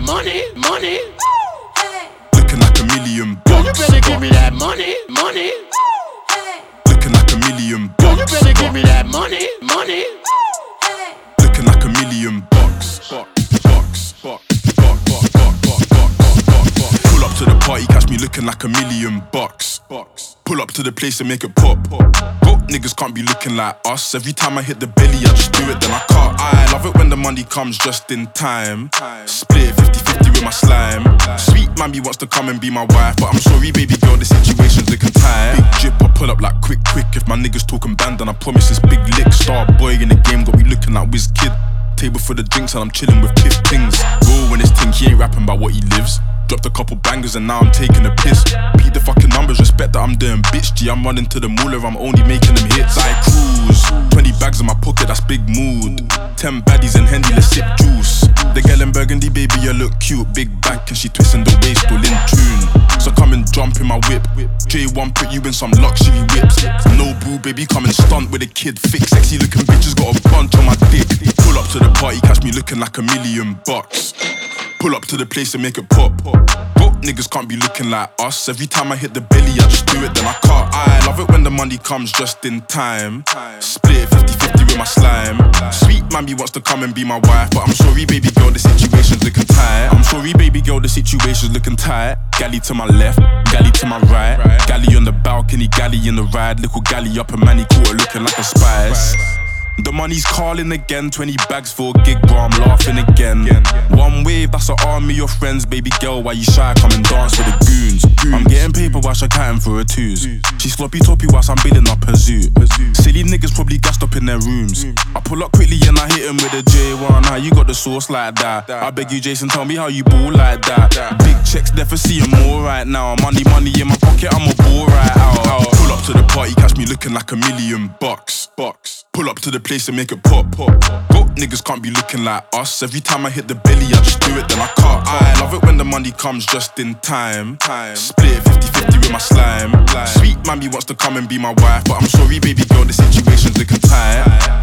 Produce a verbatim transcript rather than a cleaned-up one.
money, money. Looking like a million bucks. You better give me that money, money. Looking like a million You bucks. better give me that money, money. Looking like a million bucks. Bucks, bucks, bucks, bucks, bucks, bucks, bucks, bucks, bucks, bucks. Pull up to the party, catch me looking like a million bucks. Bucks. Pull up to the place and make it pop. Broke niggas can't be looking like us. Every time I hit the belly, I just do it, then I cut. I love it when the money comes just in time. Split fifty fifty with my slime. Sweet mammy wants to come and be my wife, but I'm sorry, baby girl, the situation's looking tight. Big drip, I pull up like quick, quick. If my niggas talking band, then I promise it's big lick. Star boy in the game, got me looking like whiz kid. Table for the drinks and I'm chilling with piff things. Roll when it's ting, he ain't rapping about what he lives. Dropped a couple bangers and now I'm taking a piss. Beat the fucking numbers, respect that I'm doing bitch G. I'm running to the moolah, I'm only making them hits. I cruise, twenty bags in my pocket, that's big mood. Ten baddies and Hendy, let's sip juice. The girl in Burgundy, baby, you look cute. Big back and she twisting the waist, all in tune. So come and jump in my whip. J one put you in some luxury whips. No boo, baby, come and stunt with a kid. Thick, sexy looking bitches got a bunch on my dick. Pull up to the party, catch me looking like a million bucks. Pull up to the place and make it pop. Broke niggas can't be looking like us. Every time I hit the belly, I just do it, then I cut. I love it when the money comes just in time. Split fifty fifty with my slime. Sweet mammy wants to come and be my wife, but I'm sorry, baby girl, the situation's looking tight. I'm sorry, baby girl, the situation's looking tight. Galley to my left, galley to my right. Galley on the balcony, galley in the ride. Little galley up and manny quarter looking like a spice. The money's calling again, twenty bags for a gig, bro, I'm laughing again. One wave, that's an army of friends. Baby girl, why you shy? Come and dance with the goons. I'm getting paper while she catting for her twos. She sloppy toppy whilst I'm building up her zoo. Silly niggas probably gassed up in their rooms. I pull up quickly and I hit him with a J one. How you got the sauce like that? I beg you, Jason, tell me how you ball like that. Big checks, there for seeing more right now. Money, money in my pocket, I'm a ball right out. Pull up to the party, catch me looking like a million bucks. Bucks. Pull up to the place and make it pop. Broke niggas can't be looking like us. Every time I hit the belly, I just do it, then I cut. I love it when the money comes just in time. Split fifty fifty with my slime. Sweet mammy wants to come and be my wife, but I'm sorry, baby girl, the situation's looking tight.